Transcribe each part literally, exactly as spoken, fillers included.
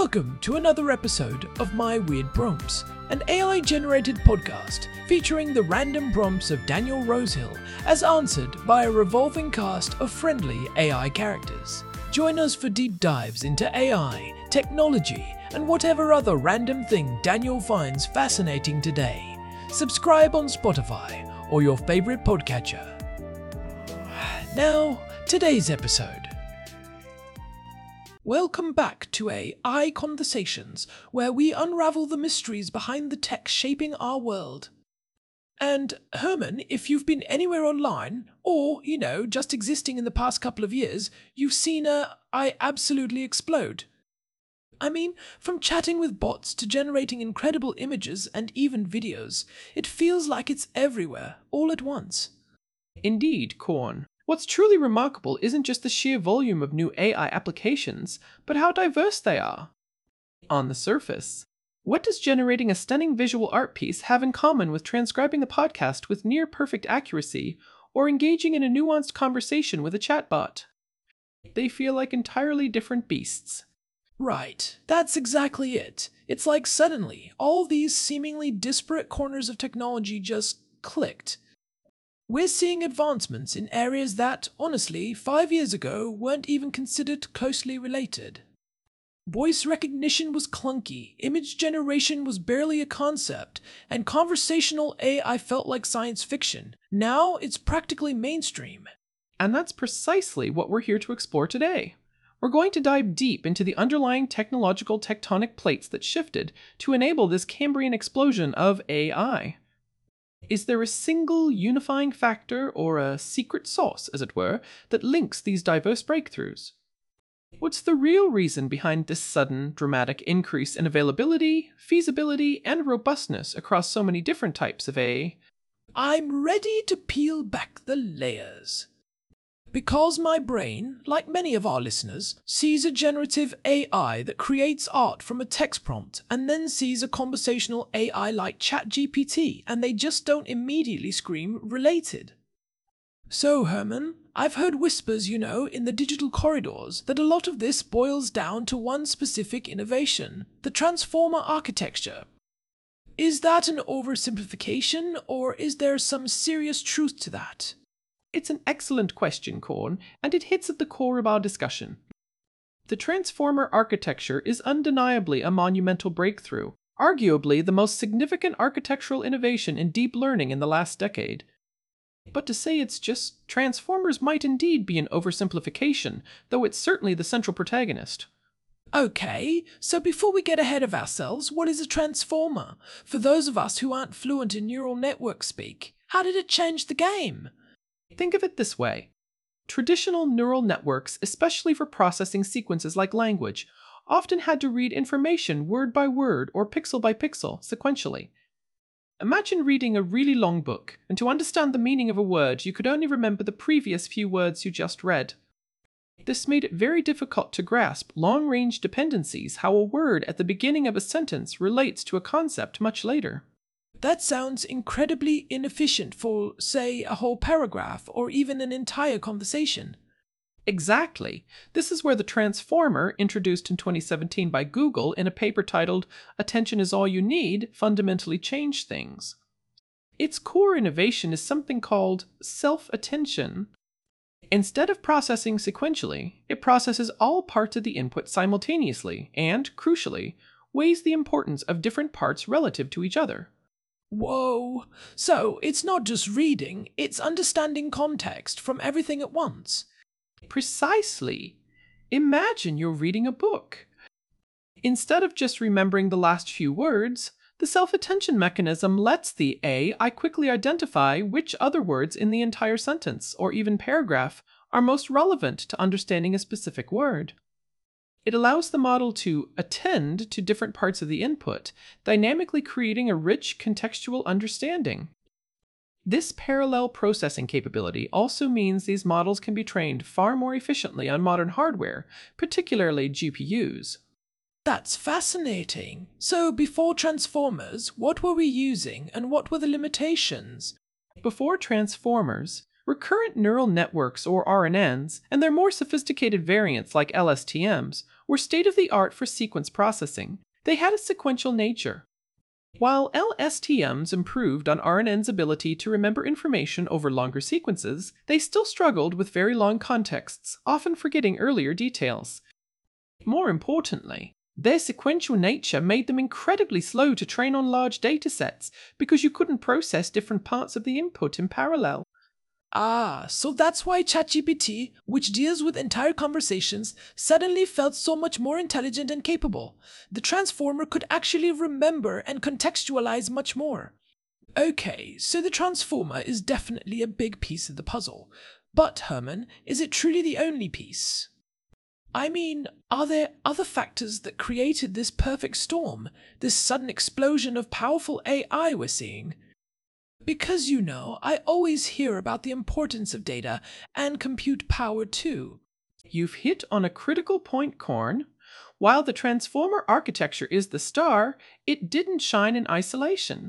Welcome to another episode of My Weird Prompts, an A I-generated podcast featuring the random prompts of Daniel Rosehill as answered by a revolving cast of friendly A I characters. Join us for deep dives into A I, technology, and whatever other random thing Daniel finds fascinating today. Subscribe on Spotify or your favorite podcatcher. Now, today's episode. Welcome back to A I Conversations, where we unravel the mysteries behind the tech shaping our world. And Herman, if you've been anywhere online, or, you know, just existing in the past couple of years, you've seen a I absolutely explode. I mean, from chatting with bots to generating incredible images and even videos, it feels like it's everywhere, all at once. Indeed, Korn. What's truly remarkable isn't just the sheer volume of new A I applications, but how diverse they are. On the surface, what does generating a stunning visual art piece have in common with transcribing a podcast with near-perfect accuracy or engaging in a nuanced conversation with a chatbot? They feel like entirely different beasts. Right, that's exactly it. It's like suddenly, all these seemingly disparate corners of technology just clicked. We're seeing advancements in areas that, honestly, five years ago weren't even considered closely related. Voice recognition was clunky, image generation was barely a concept, and conversational A I felt like science fiction. Now it's practically mainstream. And that's precisely what we're here to explore today. We're going to dive deep into the underlying technological tectonic plates that shifted to enable this Cambrian explosion of A I. Is there a single unifying factor, or a secret sauce, as it were, that links these diverse breakthroughs? What's the real reason behind this sudden, dramatic increase in availability, feasibility, and robustness across so many different types of A I? I'm ready to peel back the layers. Because my brain, like many of our listeners, sees a generative A I that creates art from a text prompt and then sees a conversational A I like ChatGPT, and they just don't immediately scream related. So, Herman, I've heard whispers, you know, in the digital corridors that a lot of this boils down to one specific innovation, the transformer architecture. Is that an oversimplification, or is there some serious truth to that? It's an excellent question, Korn, and it hits at the core of our discussion. The transformer architecture is undeniably a monumental breakthrough, arguably the most significant architectural innovation in deep learning in the last decade. But to say it's just transformers might indeed be an oversimplification, though it's certainly the central protagonist. Okay, so before we get ahead of ourselves, what is a transformer? For those of us who aren't fluent in neural network speak, how did it change the game? Think of it this way. Traditional neural networks, especially for processing sequences like language, often had to read information word by word or pixel by pixel sequentially. Imagine reading a really long book, and to understand the meaning of a word, you could only remember the previous few words you just read. This made it very difficult to grasp long-range dependencies, how a word at the beginning of a sentence relates to a concept much later. That sounds incredibly inefficient for, say, a whole paragraph or even an entire conversation. Exactly. This is where the transformer, introduced in twenty seventeen by Google in a paper titled "Attention is All You Need," fundamentally changed things. Its core innovation is something called self-attention. Instead of processing sequentially, it processes all parts of the input simultaneously and, crucially, weighs the importance of different parts relative to each other. Whoa, so it's not just reading, it's understanding context from everything at once. Precisely. Imagine you're reading a book. Instead of just remembering the last few words, the self-attention mechanism lets the A I quickly identify which other words in the entire sentence, or even paragraph, are most relevant to understanding a specific word. It allows the model to attend to different parts of the input, dynamically creating a rich contextual understanding. This parallel processing capability also means these models can be trained far more efficiently on modern hardware, particularly G P Us. That's fascinating. So before transformers, what were we using and what were the limitations? Before transformers, Recurrent neural networks, or R N Ns, and their more sophisticated variants like L S T Ms, were state-of-the-art for sequence processing. They had a sequential nature. While L S T Ms improved on R N N's ability to remember information over longer sequences, they still struggled with very long contexts, often forgetting earlier details. More importantly, their sequential nature made them incredibly slow to train on large datasets because you couldn't process different parts of the input in parallel. Ah, so that's why ChatGPT, which deals with entire conversations, suddenly felt so much more intelligent and capable. The transformer could actually remember and contextualize much more. Okay, so the transformer is definitely a big piece of the puzzle. But, Herman, is it truly the only piece? I mean, are there other factors that created this perfect storm, this sudden explosion of powerful A I we're seeing? Because, you know, I always hear about the importance of data and compute power too. You've hit on a critical point, Korn. While the transformer architecture is the star, it didn't shine in isolation.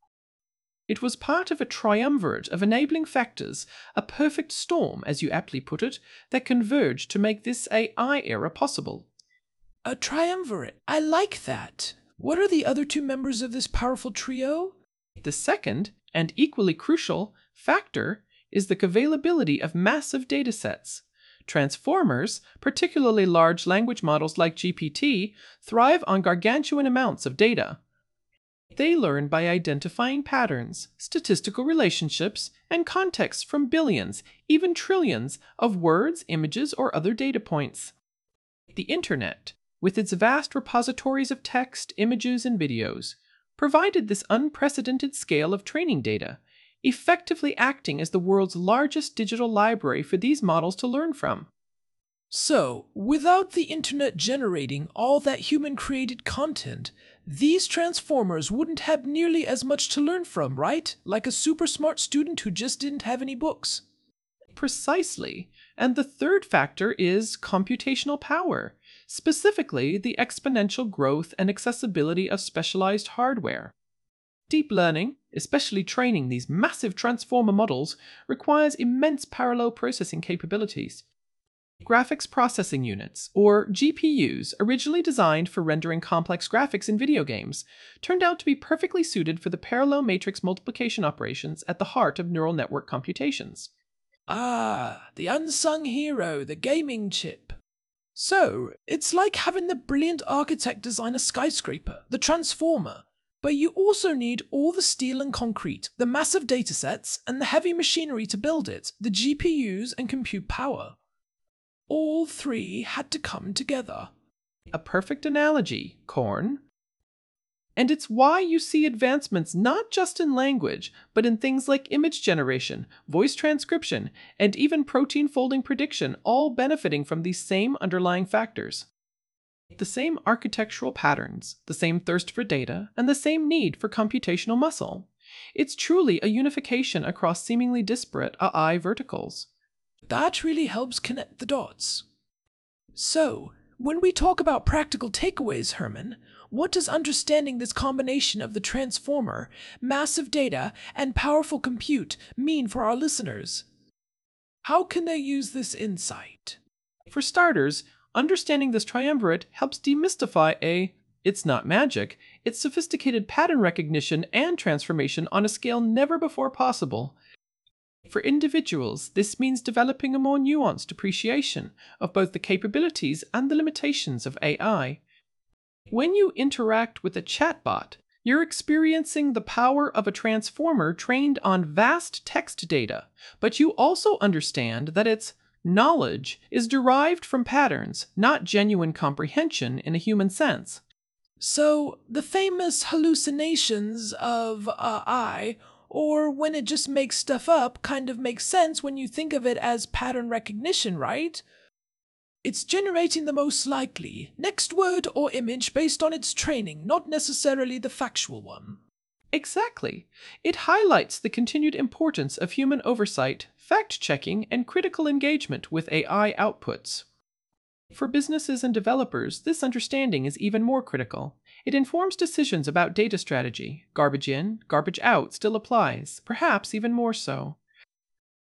It was part of a triumvirate of enabling factors, a perfect storm, as you aptly put it, that converged to make this A I era possible. A triumvirate. I like that. What are the other two members of this powerful trio? The second, and equally crucial, factor is the availability of massive datasets. Transformers, particularly large language models like G P T, thrive on gargantuan amounts of data. They learn by identifying patterns, statistical relationships, and contexts from billions, even trillions, of words, images, or other data points. The Internet, with its vast repositories of text, images, and videos, provided this unprecedented scale of training data, effectively acting as the world's largest digital library for these models to learn from. So, without the internet generating all that human-created content, these transformers wouldn't have nearly as much to learn from, right? Like a super smart student who just didn't have any books. Precisely. And the third factor is computational power, specifically the exponential growth and accessibility of specialized hardware. Deep learning, especially training these massive transformer models, requires immense parallel processing capabilities. Graphics processing units, or G P Us, originally designed for rendering complex graphics in video games, turned out to be perfectly suited for the parallel matrix multiplication operations at the heart of neural network computations. Ah, the unsung hero, the gaming chip. So, it's like having the brilliant architect design a skyscraper, the transformer, but you also need all the steel and concrete, the massive datasets, and the heavy machinery to build it, the G P Us and compute power. All three had to come together. A perfect analogy, Korn. And it's why you see advancements not just in language, but in things like image generation, voice transcription, and even protein folding prediction, all benefiting from these same underlying factors. The same architectural patterns, the same thirst for data, and the same need for computational muscle. It's truly a unification across seemingly disparate A I verticals. That really helps connect the dots. So, when we talk about practical takeaways, Herman, what does understanding this combination of the transformer, massive data, and powerful compute mean for our listeners? How can they use this insight? For starters, understanding this triumvirate helps demystify a it's not magic, it's sophisticated pattern recognition and transformation on a scale never before possible. For individuals, this means developing a more nuanced appreciation of both the capabilities and the limitations of A I. When you interact with a chatbot, you're experiencing the power of a transformer trained on vast text data, but you also understand that its knowledge is derived from patterns, not genuine comprehension in a human sense. So, the famous hallucinations of uh, I, or when it just makes stuff up, kind of makes sense when you think of it as pattern recognition, right? It's generating the most likely next word or image based on its training, not necessarily the factual one. Exactly. It highlights the continued importance of human oversight, fact-checking, and critical engagement with A I outputs. For businesses and developers, this understanding is even more critical. It informs decisions about data strategy. Garbage in, garbage out still applies, perhaps even more so.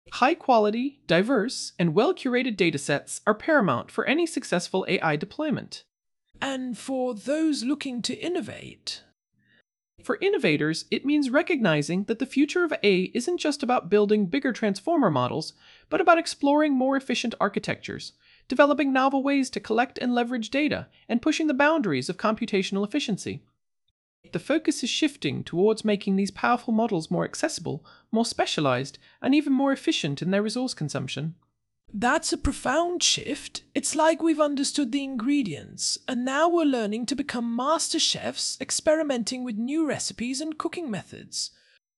High quality, diverse, and well curated datasets are paramount for any successful A I deployment. And for those looking to innovate? For innovators, it means recognizing that the future of A I isn't just about building bigger transformer models, but about exploring more efficient architectures, developing novel ways to collect and leverage data, and pushing the boundaries of computational efficiency. The focus is shifting towards making these powerful models more accessible, more specialized, and even more efficient in their resource consumption. That's a profound shift. It's like we've understood the ingredients, and now we're learning to become master chefs, experimenting with new recipes and cooking methods.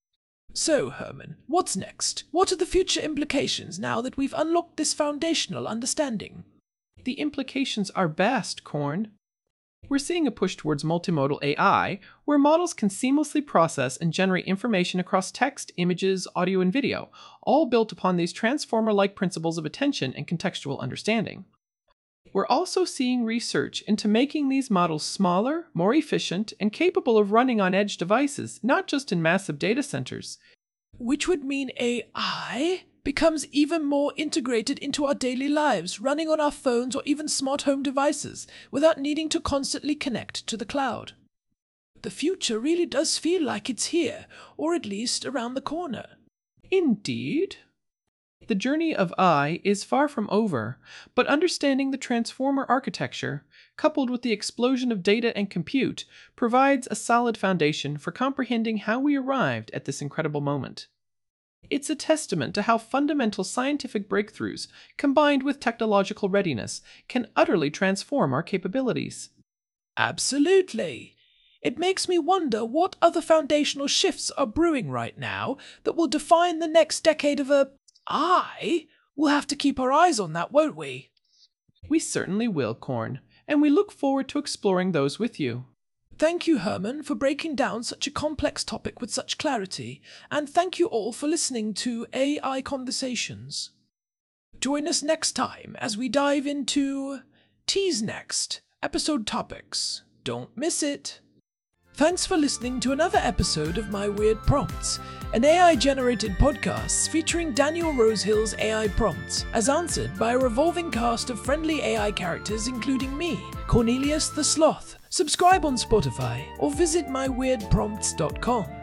So, Herman, what's next? What are the future implications now that we've unlocked this foundational understanding? The implications are vast, Korn. We're seeing a push towards multimodal A I, where models can seamlessly process and generate information across text, images, audio, and video, all built upon these transformer-like principles of attention and contextual understanding. We're also seeing research into making these models smaller, more efficient, and capable of running on edge devices, not just in massive data centers. Which would mean A I becomes even more integrated into our daily lives, running on our phones or even smart home devices, without needing to constantly connect to the cloud. The future really does feel like it's here, or at least around the corner. Indeed. The journey of I is far from over, but understanding the transformer architecture, coupled with the explosion of data and compute, provides a solid foundation for comprehending how we arrived at this incredible moment. It's a testament to how fundamental scientific breakthroughs, combined with technological readiness, can utterly transform our capabilities. Absolutely. It makes me wonder what other foundational shifts are brewing right now that will define the next decade of a I. We'll have to keep our eyes on that, won't we? We certainly will, Korn, and we look forward to exploring those with you. Thank you, Herman, for breaking down such a complex topic with such clarity, and thank you all for listening to A I Conversations. Join us next time as we dive into T's Next episode topics. Don't miss it. Thanks for listening to another episode of My Weird Prompts, an A I-generated podcast featuring Daniel Rosehill's A I prompts, as answered by a revolving cast of friendly A I characters including me, Cornelius the Sloth. Subscribe on Spotify or visit my weird prompts dot com.